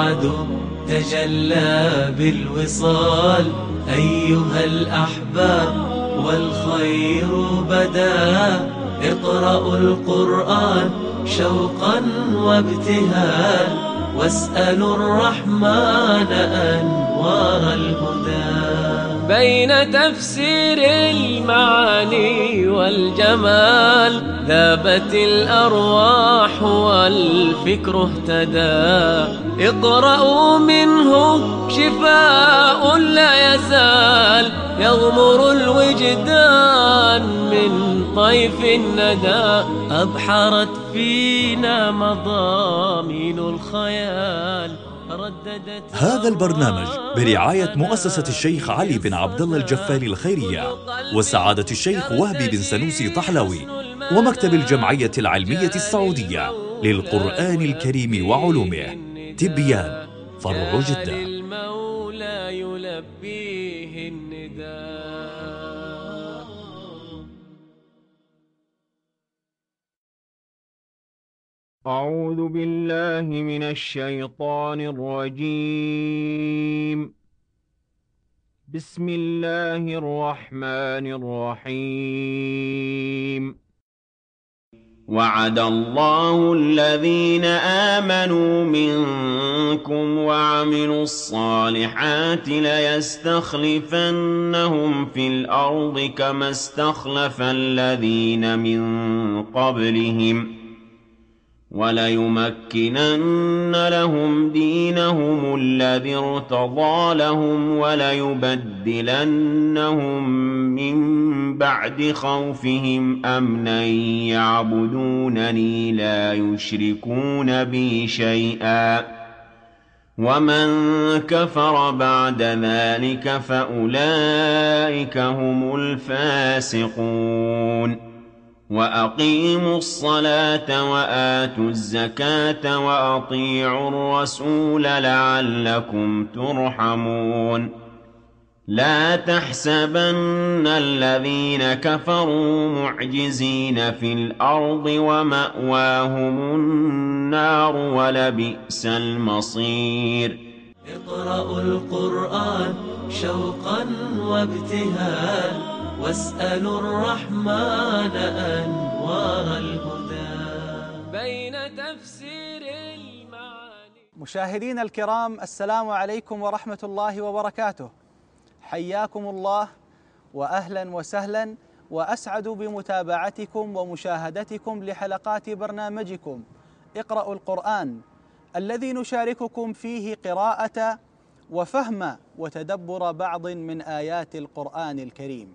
الوعد تجلى بالوصال أيها الأحباب والخير بدا. اقرأوا القرآن شوقا وابتهال واسألوا الرحمن أنوار الهدى. بين تفسير المعاني والجمال ذابت الأرواح والفكر اهتدى. اقرأوا منه شفاء لا يزال يغمر الوجدان من طيف الندى. أبحرت فينا مضامين الخيال. هذا البرنامج برعاية مؤسسة الشيخ علي بن عبد الله الجفاري الخيرية وسعادة الشيخ وهبي بن سنوسي طحلوي ومكتب الجمعية العلمية السعودية للقرآن الكريم وعلومه. تبيان فرع جدة. أعوذ بالله من الشيطان الرجيم. بسم الله الرحمن الرحيم. وعد الله الذين آمنوا منكم وعملوا الصالحات ليستخلفنهم في الأرض كما استخلف الذين من قبلهم وليمكنن لهم دينهم الذي ارتضى لهم وليبدلنهم من بعد خوفهم أمنا يعبدونني لا يشركون بي شيئا ومن كفر بعد ذلك فأولئك هم الفاسقون. وأقيموا الصلاة وآتوا الزكاة وأطيعوا الرسول لعلكم ترحمون. لا تحسبن الذين كفروا معجزين في الأرض ومأواهم النار ولبئس المصير. اقرأوا القرآن شوقا وابتهال واسألوا الرحمن أنوار الهدى. بين تفسير المعاني. مشاهدينا الكرام، السلام عليكم ورحمة الله وبركاته. حياكم الله وأهلا وسهلا، وأسعد بمتابعتكم ومشاهدتكم لحلقات برنامجكم اقرأوا القرآن، الذي نشارككم فيه قراءة وفهم وتدبر بعض من آيات القرآن الكريم.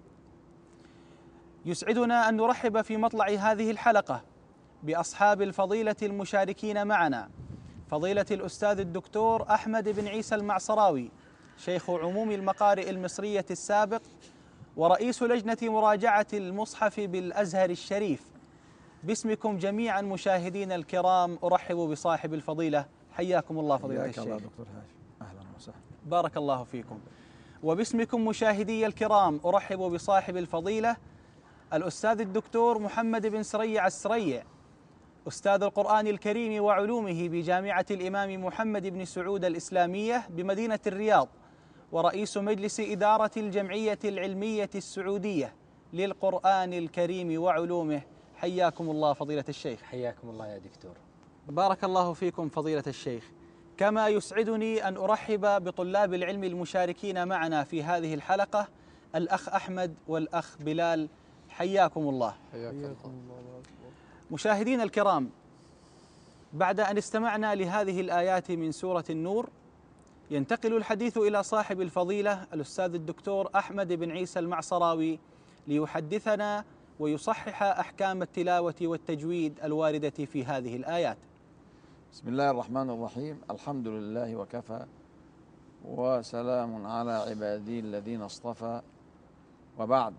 يسعدنا أن نرحب في مطلع هذه الحلقة بأصحاب الفضيلة المشاركين معنا، فضيلة الأستاذ الدكتور أحمد بن عيسى المعصراوي، شيخ عموم المقارئ المصرية السابق ورئيس لجنة مراجعة المصحف بالأزهر الشريف. باسمكم جميعا مشاهدينا الكرام أرحب بصاحب الفضيلة. حياكم الله فضيلة الشيخ. الله دكتور هاشم، أهلا وسهلا. بارك الله فيكم. وباسمكم مشاهدي الكرام أرحب بصاحب الفضيلة الأستاذ الدكتور محمد بن سريع السريع، أستاذ القرآن الكريم وعلومه بجامعة الإمام محمد بن سعود الإسلامية بمدينة الرياض، ورئيس مجلس إدارة الجمعية العلمية السعودية للقرآن الكريم وعلومه. حياكم الله فضيلة الشيخ. حياكم الله يا دكتور. بارك الله فيكم فضيلة الشيخ. كما يسعدني أن أرحب بطلاب العلم المشاركين معنا في هذه الحلقة، الأخ أحمد والأخ بلال. حياكم الله. حياكم الله. مشاهدينا الكرام، بعد أن استمعنا لهذه الآيات من سورة النور، ينتقل الحديث إلى صاحب الفضيلة الأستاذ الدكتور أحمد بن عيسى المعصراوي ليحدثنا ويصحح أحكام التلاوة والتجويد الواردة في هذه الآيات. بسم الله الرحمن الرحيم. الحمد لله وكفى وسلام على عبادي الذين اصطفى، وبعد.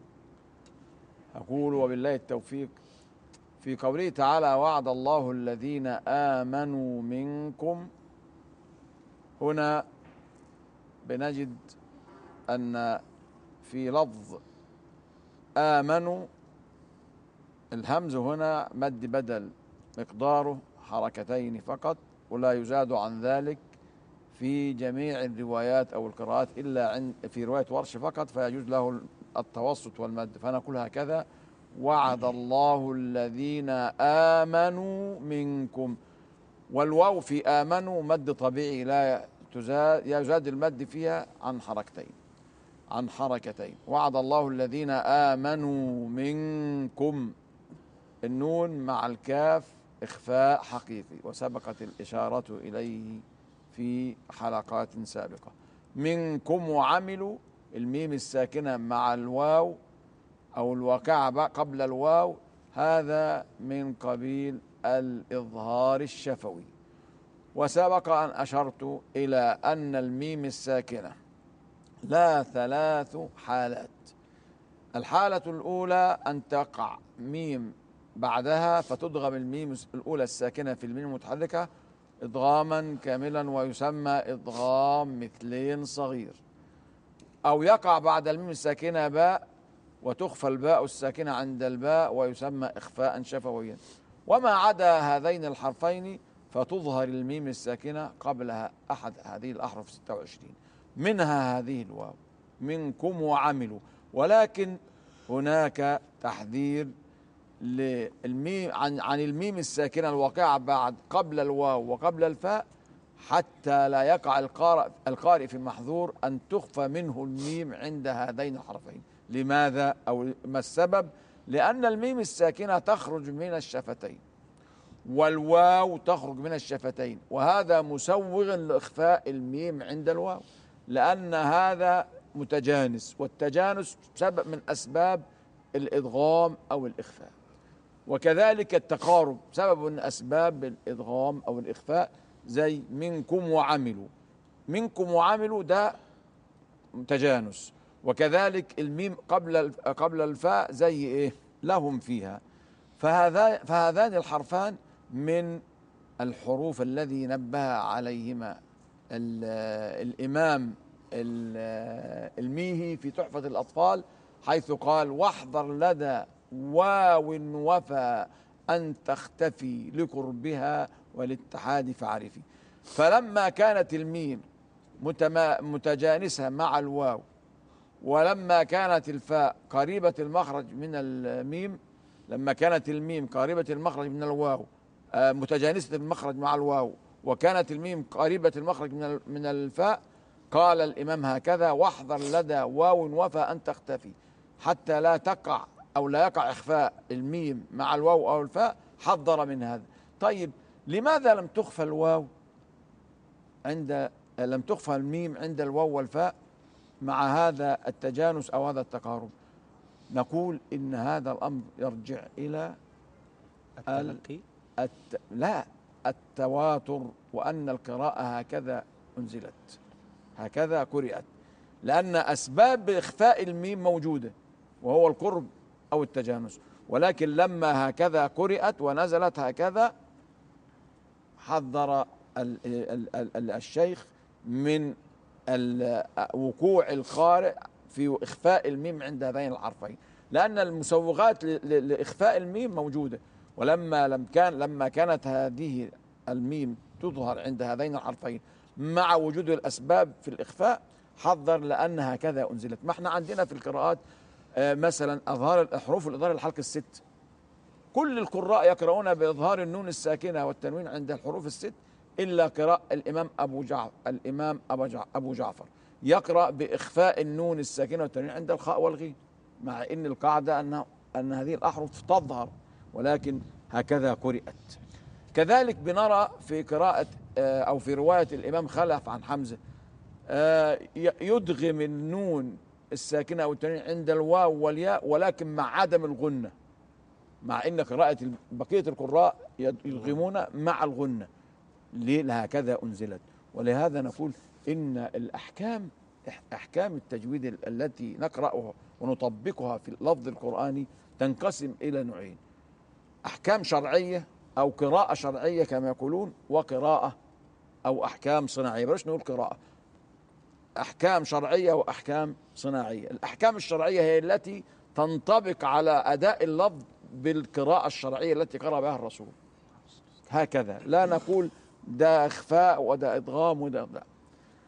أقول وبالله التوفيق في قوله تعالى: وعد الله الذين آمنوا منكم. هنا بنجد أن في لفظ آمنوا الهمز هنا مد بدل، مقداره حركتين فقط ولا يزاد عن ذلك، في جميع الروايات أو القراءات إلا في رواية ورش فقط، فيجوز له التوسط والمد، فنقول هكذا: وعد الله الذين آمنوا منكم. والواو في آمنوا مد طبيعي لا يزاد المد فيها عن حركتين. وعد الله الذين آمنوا منكم، النون مع الكاف إخفاء حقيقي، وسبقت الإشارة إليه في حلقات سابقة. منكم وعملوا، الميم الساكنة مع الواو أو الواقعة قبل الواو، هذا من قبيل الإظهار الشفوي. وسبق أن أشرت إلى أن الميم الساكنة لا 3 حالات. الحالة الأولى أن تقع ميم بعدها فتدغم الميم الأولى الساكنة في الميم المتحركة إدغاما كاملا ويسمى إدغام مثلين صغير، أو يقع بعد الميم الساكنة باء وتخفى الباء الساكنة عند الباء ويسمى إخفاء شفويا. وما عدا هذين الحرفين فتظهر الميم الساكنة قبلها أحد هذه الأحرف 26، منها هذه الواو منكم وعملوا. ولكن هناك تحذير للميم عن الميم الساكنة الواقعة قبل الواو وقبل الفاء، حتى لا يقع القارئ في محظور أن تخفى منه الميم عند هذين الحرفين. لماذا أو ما السبب؟ لأن الميم الساكنة تخرج من الشفتين والواو تخرج من الشفتين، وهذا مسوغ لإخفاء الميم عند الواو، لأن هذا متجانس، والتجانس سبب من أسباب الإدغام أو الإخفاء. وكذلك التقارب سبب من أسباب الإدغام أو الإخفاء، زي منكم وعملوا. منكم وعملوا ده تجانس، وكذلك الميم قبل الفاء زي إيه؟ لهم فيها. فهذان الحرفان من الحروف الذي نبه عليهما الإمام الميهي في تحفة الأطفال، حيث قال: واحذر لدى واو وفى أن تختفي لقربها والاتحاد فعرفي. فلما كانت الميم متجانسة مع الواو، ولما كانت الفاء قريبة المخرج من الميم، لما كانت الميم قريبة المخرج من الواو متجانسة المخرج مع الواو، وكانت الميم قريبة المخرج من الفاء، قال الإمام هكذا: واحذر لدى واو وفى أن تختفي، حتى لا تقع أو لا يقع إخفاء الميم مع الواو أو الفاء، حذر من هذا. طيب لماذا لم تخفى الميم عند الواو والفاء مع هذا التجانس أو هذا التقارب؟ نقول إن هذا الأمر يرجع إلى التلقي لا التواتر، وأن القراءة هكذا أنزلت، هكذا قرأت، لأن أسباب إخفاء الميم موجودة وهو القرب أو التجانس، ولكن لما هكذا قرأت ونزلت هكذا حذر الشيخ من وقوع القارئ في إخفاء الميم عند هذين الحرفين، لأن المسوغات لإخفاء الميم موجودة. لما كانت هذه الميم تظهر عند هذين الحرفين مع وجود الأسباب في الإخفاء، حذر لأنها كذا أنزلت. ما احنا عندنا في القراءات مثلا أظهار حروف الإظهار الحلق الست، كل القراء يقرؤون بإظهار النون الساكنة والتنوين عند الحروف الست، إلا قراء الإمام أبو جعفر يقرأ بإخفاء النون الساكنة والتنوين عند الخاء والغين، مع إن القاعدة أن هذه الأحرف تظهر، ولكن هكذا قرأت. كذلك بنرى في قراءة أو في رواية الإمام خلف عن حمزة يدغم النون الساكنة أو التنوين عند الواو والياء، ولكن مع عدم الغنة، مع إن قراءة بقية القراء يدغمون مع الغنة. ليه؟ هكذا أنزلت. ولهذا نقول إن الأحكام، أحكام التجويد التي نقرأها ونطبقها في اللفظ القرآني تنقسم إلى نوعين: أحكام شرعية أو قراءة شرعية كما يقولون، وقراءة أو أحكام صناعية. بلاش نقول قراءة، أحكام شرعية وأحكام صناعية. الأحكام الشرعية هي التي تنطبق على أداء اللفظ بالقراءة الشرعية التي قرأ بها الرسول، هكذا لا نقول ده إخفاء وده إدغام وده.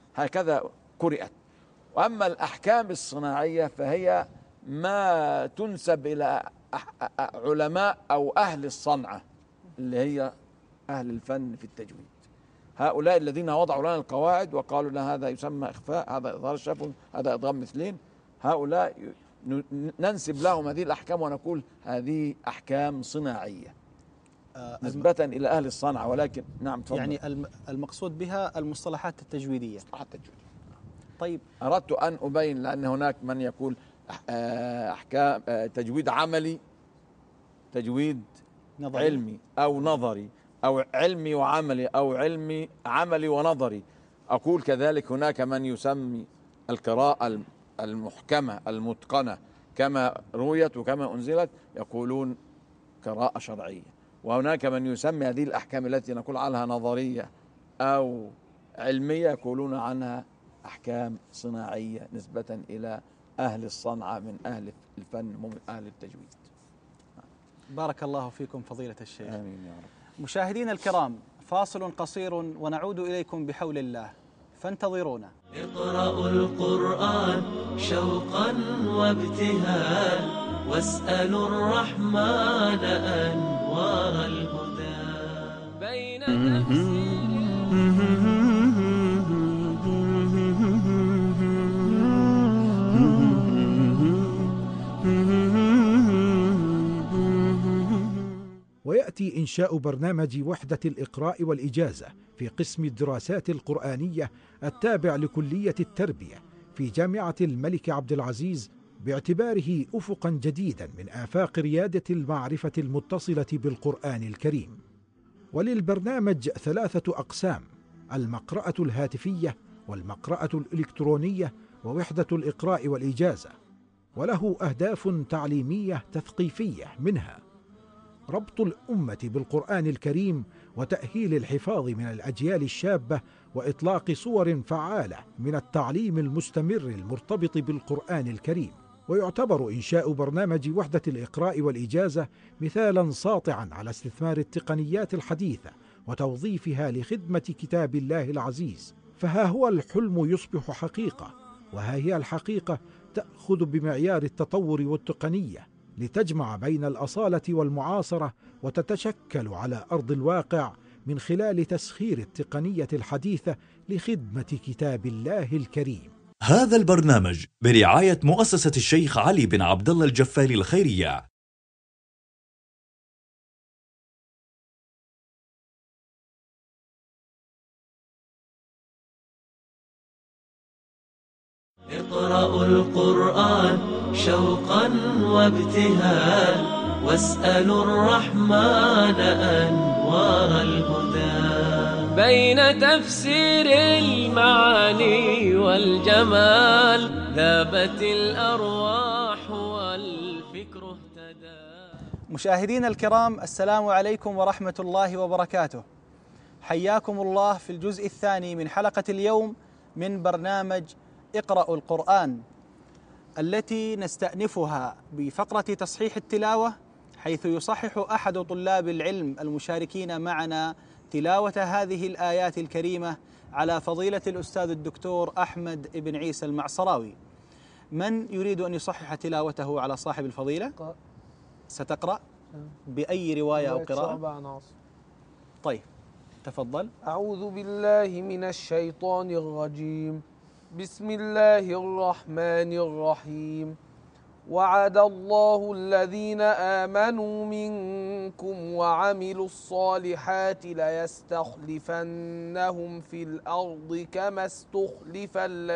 هكذا قرئت. وأما الأحكام الصناعية فهي ما تنسب إلى علماء أو أهل الصنعة اللي هي أهل الفن في التجويد، هؤلاء الذين وضعوا لنا القواعد وقالوا لنا هذا يسمى إخفاء، هذا إظهار الشفوي، هذا إدغام مثلين، هؤلاء ننسب لهم هذه الأحكام ونقول هذه أحكام صناعية نسبة إلى أهل الصنعة. ولكن نعم تفضل. يعني المقصود بها المصطلحات التجويدية. طيب، أردت أن أبين، لأن هناك من يقول أحكام تجويد عملي، تجويد نظري. علمي أو نظري، أو علمي وعملي، أو علمي عملي ونظري. أقول كذلك هناك من يسمي القراءة المحكمة المتقنة كما رويت وكما أنزلت يقولون قراءة شرعية، وهناك من يسمي هذه الأحكام التي نقول عنها نظرية أو علمية يقولون عنها أحكام صناعية نسبة إلى أهل الصنعة من أهل الفن ومن أهل التجويد. بارك الله فيكم فضيلة الشيخ. آمين يا رب. مشاهدينا الكرام، فاصل قصير ونعود إليكم بحول الله، فانتظرونا. اقرأوا القرآن شوقا وابتهالا واسألوا الرحمن أنوار الهدى بين ويأتي إنشاء برنامج وحدة الإقراء والإجازة في قسم الدراسات القرآنية التابع لكلية التربية في جامعة الملك عبد العزيز، باعتباره أفقا جديدا من آفاق ريادة المعرفة المتصلة بالقرآن الكريم. وللبرنامج 3 أقسام: المقرأة الهاتفية، والمقرأة الإلكترونية، ووحدة الإقراء والإجازة. وله أهداف تعليمية تثقيفية، منها ربط الأمة بالقرآن الكريم وتأهيل الحفاظ من الأجيال الشابة، وإطلاق صور فعالة من التعليم المستمر المرتبط بالقرآن الكريم. ويعتبر إنشاء برنامج وحدة الإقراء والإجازة مثالا ساطعا على استثمار التقنيات الحديثة وتوظيفها لخدمة كتاب الله العزيز. فها هو الحلم يصبح حقيقة، وها هي الحقيقة تأخذ بمعيار التطور والتقنية لتجمع بين الأصالة والمعاصرة، وتتشكل على أرض الواقع من خلال تسخير التقنية الحديثة لخدمة كتاب الله الكريم. هذا البرنامج برعاية مؤسسة الشيخ علي بن عبد الله الجفالي الخيرية. اقرأوا القرآن شوقا وابتهالا واسألوا الرحمن أنوار الهدى بين تفسير المعاني والجمال ذابت الأرواح والفكر اهتدى. مشاهدينا الكرام، السلام عليكم ورحمة الله وبركاته. حياكم الله في الجزء الثاني من حلقة اليوم من برنامج اقرأوا القرآن، التي نستأنفها بفقرة تصحيح التلاوة، حيث يصحح أحد طلاب العلم المشاركين معنا تلاوة هذه الآيات الكريمة على فضيلة الأستاذ الدكتور أحمد بن عيسى المعصراوي. من يريد أن يصحح تلاوته على صاحب الفضيلة؟ ستقرأ بأي رواية أو قراءة؟ طيب تفضل. أعوذ بالله من الشيطان الرجيم. بسم الله الرحمن الرحيم. وعد الله الذين آمنوا منكم وعملوا الصالحات ليستخلفنهم في الأرض كما استخلف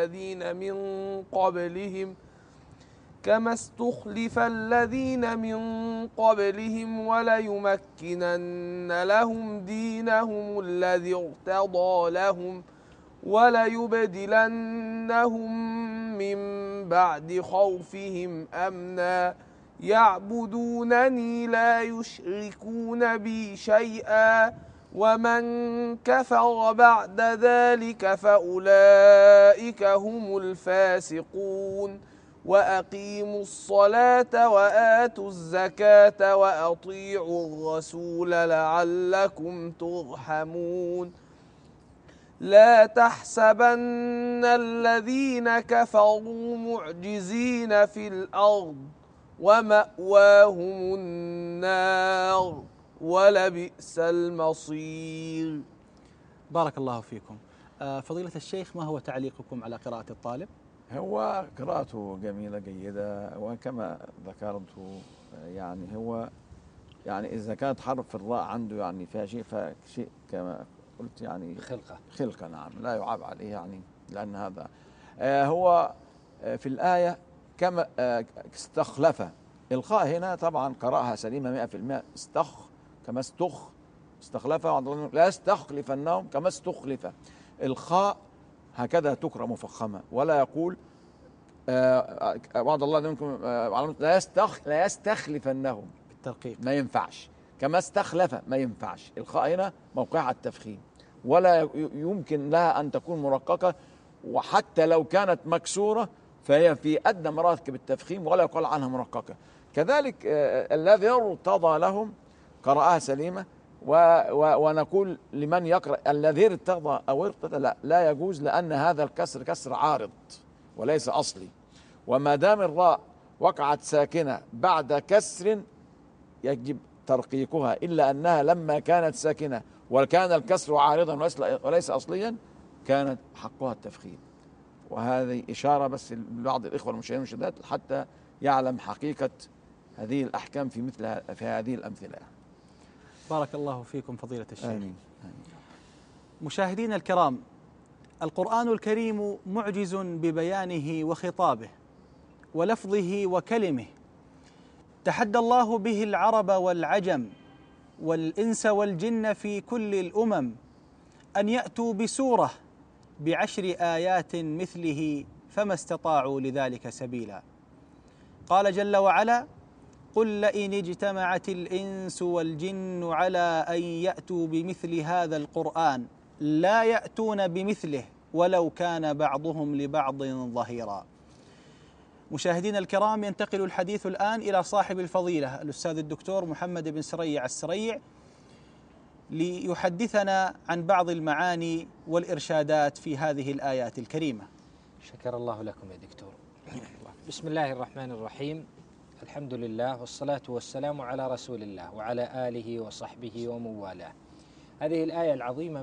الذين من قبلهم وليمكنن لهم دينهم الذي ارتضى لهم وليبدلنهم من بعد خوفهم أمنا يعبدونني لا يشركون بي شيئا ومن كفر بعد ذلك فأولئك هم الفاسقون. وأقيموا الصلاة وآتوا الزكاة وأطيعوا الرسول لعلكم ترحمون. لا تحسبن الذين كفروا معجزين في الأرض ومأواهم النار ولبئس المصير. بارك الله فيكم. فضيلة الشيخ، ما هو تعليقكم على قراءة الطالب؟ هو قراءته جميلة جيدة، وكما ذكرت يعني هو يعني إذا كانت حرف الراء عنده يعني فيها شيء، فشيء كما قلت يعني خلقة نعم لا يعاب عليه، يعني لأن هذا هو في الآية كما استخلف. الخاء هنا طبعا قراءها سليمة 100%. كما استخلف، لا يستخلفنهم كما استخلف. الخاء هكذا تقرأ مفخمة، ولا يقول وعد الله منكم لا يستخلفنهم بالترقيق، ما ينفعش. كما استخلف ما ينفعش. الخاء هنا موقعها التفخيم، ولا يمكن لها أن تكون مرققة، وحتى لو كانت مكسورة فهي في أدنى مراتب التفخيم ولا يقال عنها مرققة. كذلك الذي ارتضى لهم قراءها سليمة، ونقول لمن يقرأ الذي ارتضى أو ارتضى لا يجوز، لأن هذا الكسر كسر عارض وليس أصلي. وما دام الراء وقعت ساكنة بعد كسر يجب ترقيقها، إلا أنها لما كانت ساكنة وكان الكسر عارضا وليس أصليا كانت حقها التفخيم. وهذه إشارة بس لبعض الإخوة المشاهدين والمشاهدات حتى يعلم حقيقة هذه الأحكام في هذه الأمثلة. بارك الله فيكم فضيلة الشيخ. آمين. مشاهدينا الكرام، القرآن الكريم معجز ببيانه وخطابه ولفظه وكلمه. تحدى الله به العرب والعجم والإنس والجن في كل الأمم أن يأتوا بسورة ب10 آيات مثله، فما استطاعوا لذلك سبيلا. قال جل وعلا: قل لئن اجتمعت الإنس والجن على أن يأتوا بمثل هذا القرآن لا يأتون بمثله ولو كان بعضهم لبعض ظهيرا. مشاهدينا الكرام، ينتقل الحديث الآن إلى صاحب الفضيلة الأستاذ الدكتور محمد بن سريع السريع ليحدثنا عن بعض المعاني والإرشادات في هذه الآيات الكريمة. شكر الله لكم يا دكتور. بسم الله الرحمن الرحيم، الحمد لله والصلاة والسلام على رسول الله وعلى آله وصحبه ومن والاه. هذه الآية العظيمة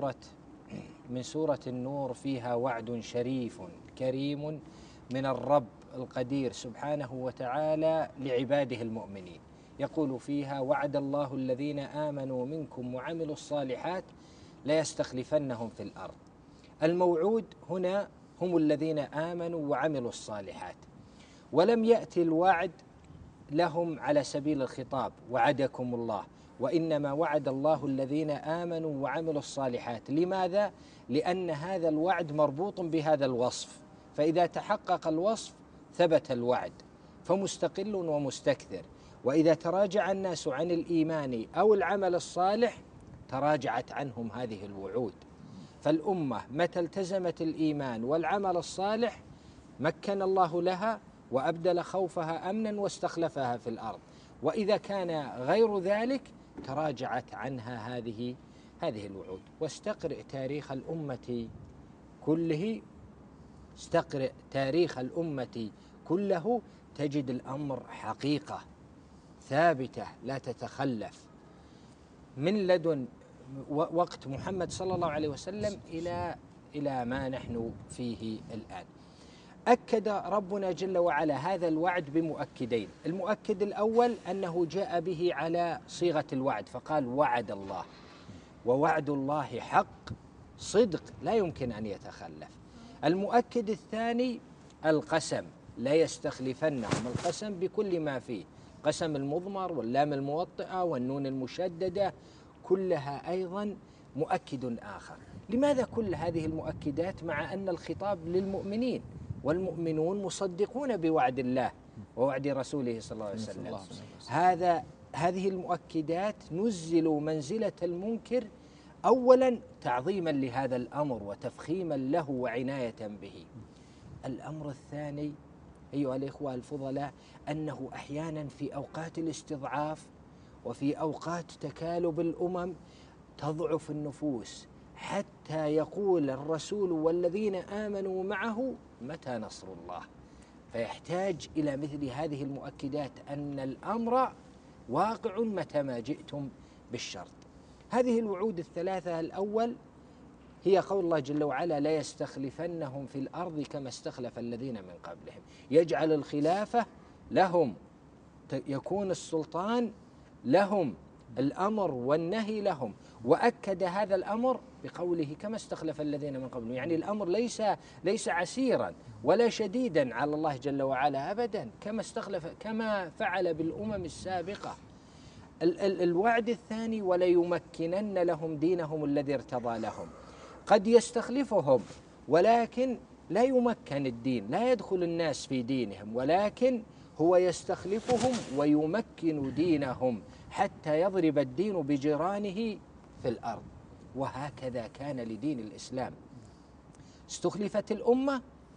من سورة النور فيها وعد شريف كريم من الرب القدير سبحانه وتعالى لعباده المؤمنين. يقول فيها: وعد الله الذين آمنوا منكم وعملوا الصالحات ليستخلفنهم في الأرض. الموعود هنا هم الذين آمنوا وعملوا الصالحات، ولم يأتي الوعد لهم على سبيل الخطاب وعدكم الله، وإنما وعد الله الذين آمنوا وعملوا الصالحات. لماذا؟ لأن هذا الوعد مربوط بهذا الوصف، فإذا تحقق الوصف ثبت الوعد، فمستقل ومستكثر. وإذا تراجع الناس عن الإيمان أو العمل الصالح تراجعت عنهم هذه الوعود. فالأمة متى التزمت الإيمان والعمل الصالح مكن الله لها وأبدل خوفها أمنا واستخلفها في الأرض، وإذا كان غير ذلك تراجعت عنها هذه الوعود. واستقرئ تاريخ الأمة كله، استقرئ تاريخ الأمة كله تجد الأمر حقيقة ثابتة لا تتخلف، من لدن وقت محمد صلى الله عليه وسلم إلى ما نحن فيه الآن. أكد ربنا جل وعلا هذا الوعد بمؤكدين. المؤكد الأول أنه جاء به على صيغة الوعد، فقال وعد الله، ووعد الله حق صدق لا يمكن أن يتخلف. المؤكد الثاني القسم، لا يستخلفنهم، القسم بكل ما فيه، قسم المضمر واللام الموطئة والنون المشددة كلها أيضا مؤكد آخر. لماذا كل هذه المؤكدات مع أن الخطاب للمؤمنين والمؤمنون مصدقون بوعد الله ووعد رسوله صلى الله عليه وسلم؟ هذه المؤكدات نزلوا منزلة المنكر أولا تعظيما لهذا الأمر وتفخيما له وعناية به. الأمر الثاني أيها الإخوة الفضلاء أنه أحيانا في أوقات الاستضعاف وفي أوقات تكالب الأمم تضعف النفوس حتى يقول الرسول والذين آمنوا معه متى نصر الله. فيحتاج إلى مثل هذه المؤكدات أن الأمر واقع متى ما جئتم بالشرط. هذه الوعود الثلاثة: الأول هي قول الله جل وعلا: لا يستخلفنهم في الأرض كما استخلف الذين من قبلهم، يجعل الخلافة لهم، يكون السلطان لهم، الأمر والنهي لهم. وأكد هذا الأمر بقوله كما استخلف الذين من قبلهم، يعني الأمر ليس عسيرا ولا شديدا على الله جل وعلا أبدا، كما فعل بالأمم السابقة. الوعد الثاني: وليمكنن لهم دينهم الذي ارتضى لهم. قد يستخلفهم ولكن لا يمكن الدين، لا يدخل الناس في دينهم، ولكن هو يستخلفهم ويمكن دينهم حتى يضرب الدين بجيرانه في الأرض. وهكذا كان لدين الإسلام. استخلفت الأمة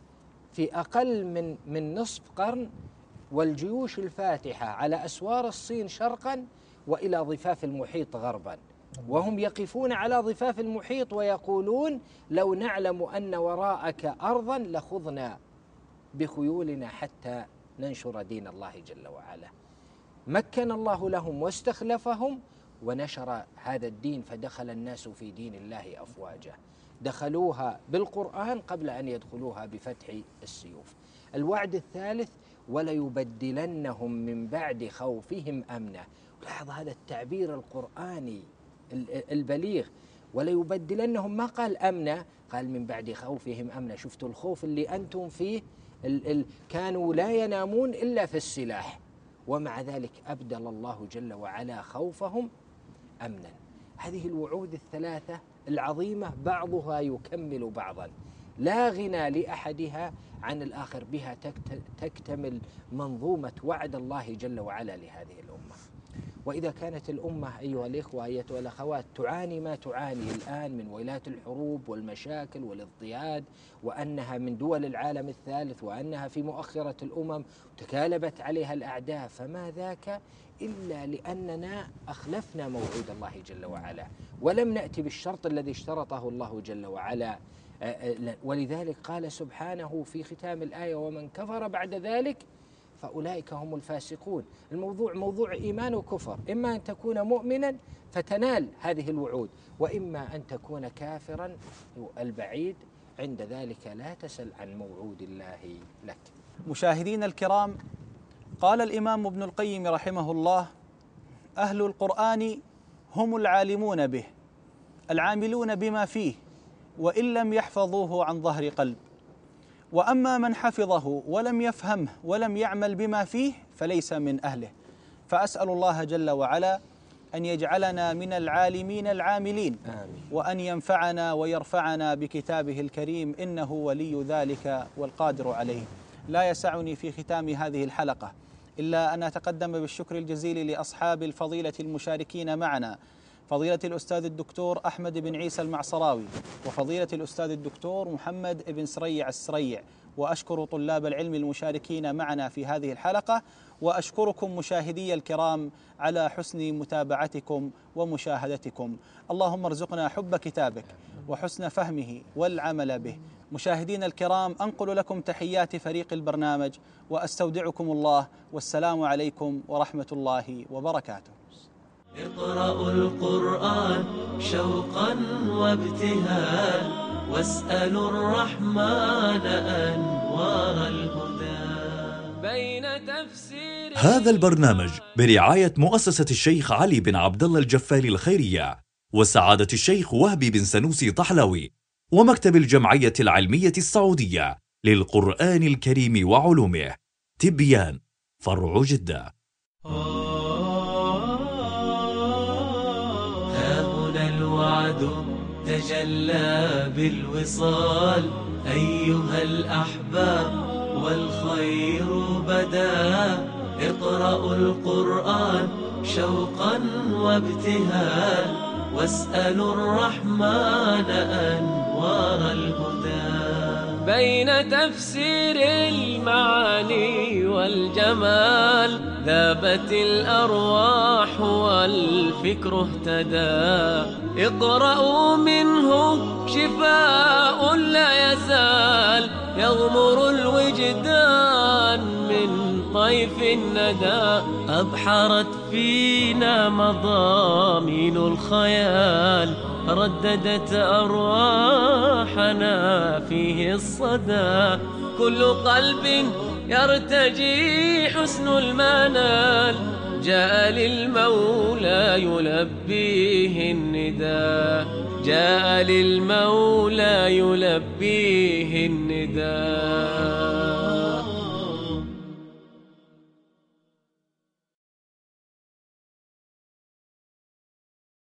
في أقل من نصف قرن، والجيوش الفاتحة على أسوار الصين شرقا وإلى ضفاف المحيط غربا، وهم يقفون على ضفاف المحيط ويقولون: لو نعلم أن وراءك أرضا لخضنا بخيولنا حتى ننشر دين الله جل وعلا. مكن الله لهم واستخلفهم ونشر هذا الدين، فدخل الناس في دين الله أفواجا. دخلوها بالقرآن قبل أن يدخلوها بفتح السيوف. الوعد الثالث: وليبدلنهم من بعد خوفهم أمنا. لاحظ هذا التعبير القرآني البليغ: وليبدلنهم، ما قال أمنا، قال من بعد خوفهم أمنا. شفتوا الخوف اللي أنتم فيه، كانوا لا ينامون إلا في السلاح، ومع ذلك أبدل الله جل وعلا خوفهم أمنا. هذه الوعود الثلاثة العظيمة بعضها يكمل بعضا، لا غنى لأحدها عن الآخر، بها تكتمل منظومة وعد الله جل وعلا لهذه الأمة. وإذا كانت الأمة أيها الإخوة أيتها الأخوات تعاني ما تعاني الآن من ويلات الحروب والمشاكل والاضطهاد، وأنها من دول العالم الثالث، وأنها في مؤخرة الأمم تكالبت عليها الأعداء، فما ذاك إلا لأننا أخلفنا موعود الله جل وعلا، ولم نأتي بالشرط الذي اشترطه الله جل وعلا. ولذلك قال سبحانه في ختام الآية: ومن كفر بعد ذلك فأولئك هم الفاسقون. الموضوع موضوع إيمان وكفر، إما أن تكون مؤمنا فتنال هذه الوعود، وإما أن تكون كافرا. البعيد عند ذلك لا تسل عن موعود الله لك. مشاهدينا الكرام، قال الإمام ابن القيم رحمه الله: أهل القرآن هم العالمون به، العاملون بما فيه، وإن لم يحفظوه عن ظهر قلب. وأما من حفظه ولم يفهمه ولم يعمل بما فيه فليس من أهله. فأسأل الله جل وعلا أن يجعلنا من العالمين العاملين، وأن ينفعنا ويرفعنا بكتابه الكريم، إنه ولي ذلك والقادر عليه. لا يسعني في ختام هذه الحلقة إلا أن أتقدم بالشكر الجزيل لأصحاب الفضيلة المشاركين معنا، فضيلة الأستاذ الدكتور أحمد بن عيسى المعصراوي، وفضيلة الأستاذ الدكتور محمد بن سريع السريع. وأشكر طلاب العلم المشاركين معنا في هذه الحلقة، وأشكركم مشاهدي الكرام على حسن متابعتكم ومشاهدتكم. اللهم ارزقنا حب كتابك وحسن فهمه والعمل به. مشاهدينا الكرام، أنقل لكم تحيات فريق البرنامج وأستودعكم الله، والسلام عليكم ورحمة الله وبركاته. اقرأوا القرآن شوقا وابتهال، واسألوا الرحمن أنوار الهدى بين تفسير. هذا البرنامج برعاية مؤسسة الشيخ علي بن عبد الله الجفالي الخيرية، وسعادة الشيخ وهبي بن سنوسي طحلوي، ومكتب الجمعية العلمية السعودية للقرآن الكريم وعلومه، تبيان، فرع جدة. الوعد تجلى بالوصال أيها الأحباب، والخير بدا. اقرأوا القرآن شوقا وابتهال، واسألوا الرحمن أنوار الهدى. بين تفسير المعاني والجمال، ذابت الأرواح والفكر اهتدى. اقرأوا منه شفاء لا يزال، يغمر الوجدان من طيف الندى. أبحرت فينا مضامين الخيال، رددت أرواحنا فيه الصدى. كل قلب يرتجي حسن المنال، جاء للمولى يلبيه النداء، جاء للمولى يلبيه النداء.